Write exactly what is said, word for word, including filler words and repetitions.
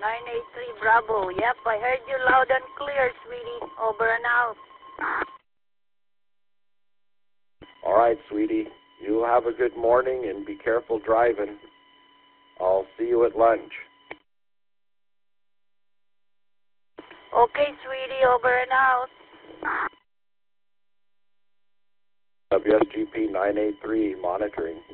nine eight three Bravo. Yep, I heard you loud and clear, sweetie. Over and out. All right, sweetie. You have a good morning and be careful driving. I'll see you at lunch. Okay, sweetie. Over and out. W S G P nine eight three monitoring.